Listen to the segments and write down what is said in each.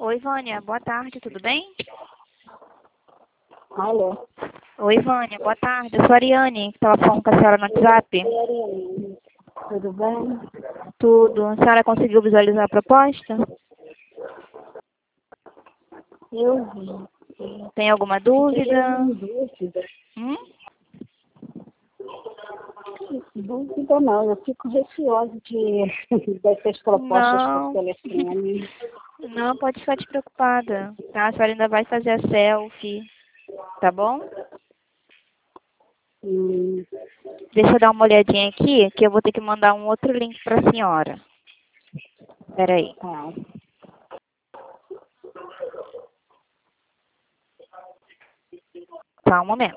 Oi, Vânia, boa tarde, tudo bem? Alô? Oi, Vânia, boa tarde. Eu sou a Ariane, que estava falando com a senhora no WhatsApp. Oi, Ariane. Tudo bem? Tudo. A senhora conseguiu visualizar a proposta? Eu vi. Tem alguma Fiquei dúvida? em dúvida. Hum? Dúvida não, eu fico receosa dessas propostas por Não. telefone. Não, pode ficar despreocupada, tá? A senhora ainda vai fazer a selfie, tá bom? Hum, Deixa eu dar uma olhadinha aqui, que eu vou ter que mandar um outro link para a senhora. Espera aí. tá. Só um momento.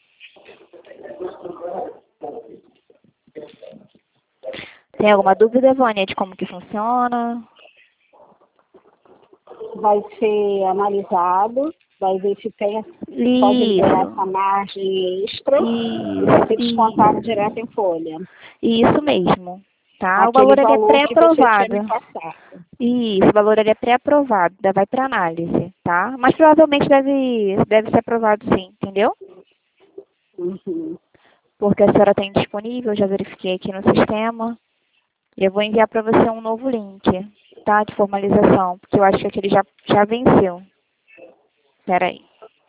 Tem alguma dúvida, Vânia, de como que funciona? Vai ser analisado, vai ver se pode liberar essa Isso. margem extra e vai ser descontado direto em folha. Isso mesmo, tá? O Aquele valor ele é valor que você tinha pré-aprovado. me passado. Isso, o valor ele é pré-aprovado, ainda vai para análise, tá? Mas provavelmente deve ser aprovado sim, entendeu? Uhum. Porque a senhora tem disponível, eu já verifiquei aqui no sistema. E eu vou enviar para você um novo link, tá? De formalização, porque eu acho que aquele já venceu. Espera aí.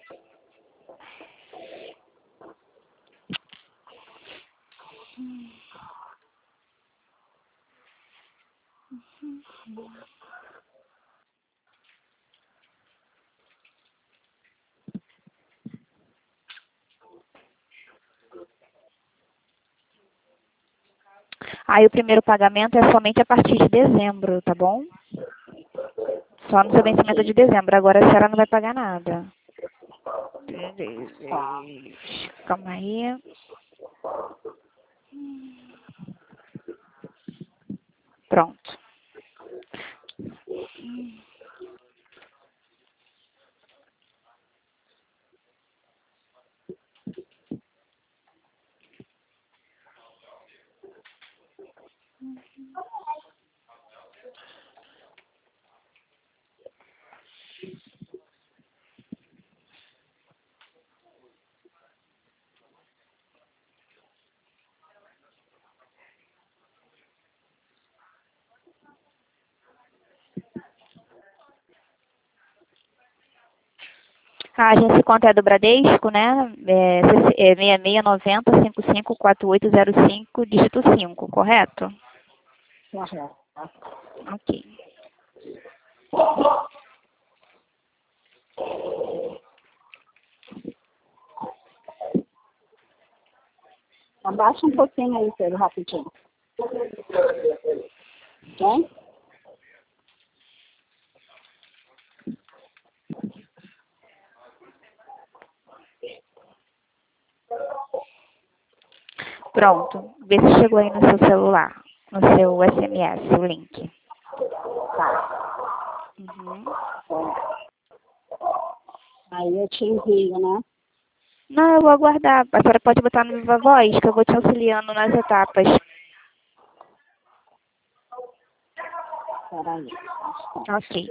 Aí o primeiro pagamento é somente a partir de dezembro, tá bom? Só no seu vencimento de dezembro. Agora a senhora não vai pagar nada. Tá. Calma aí. Pronto. A agência conta é do Bradesco, né? É 6690-554805, dígito 5, correto? Correto. Ok. Abaixa um pouquinho aí, Pedro, rapidinho. Tem? Pronto. Vê se chegou aí no seu celular, no seu SMS, o link. Tá. Uhum. Aí eu te envio, né? Não, eu vou aguardar. A senhora pode botar no Viva Voz, que eu vou te auxiliando nas etapas. Peraí. Ok.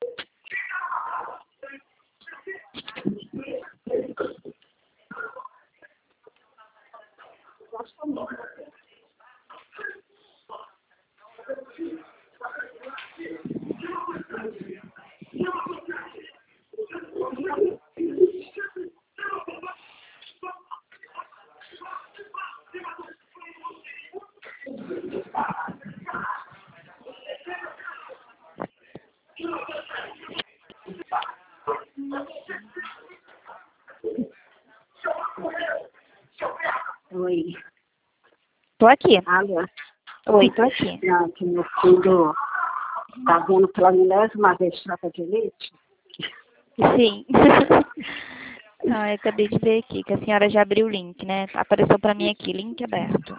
Oi. Tô aqui. Alô? Oi, tô aqui. Não, que meu filho tá vendo pela 1000ª vez troca de leite. Sim. Ah, eu acabei de ver aqui que a senhora já abriu o link, né? Apareceu pra mim aqui, link aberto.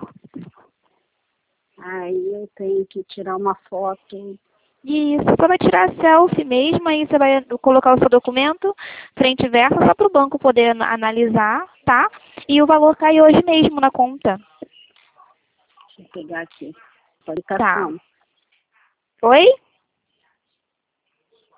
Aí eu tenho que tirar uma foto. Isso, só vai tirar a selfie mesmo, aí você vai colocar o seu documento frente e verso só para o banco poder analisar, tá? E o valor cai hoje mesmo na conta. Deixa eu pegar aqui. Tá. Aplicação. Oi?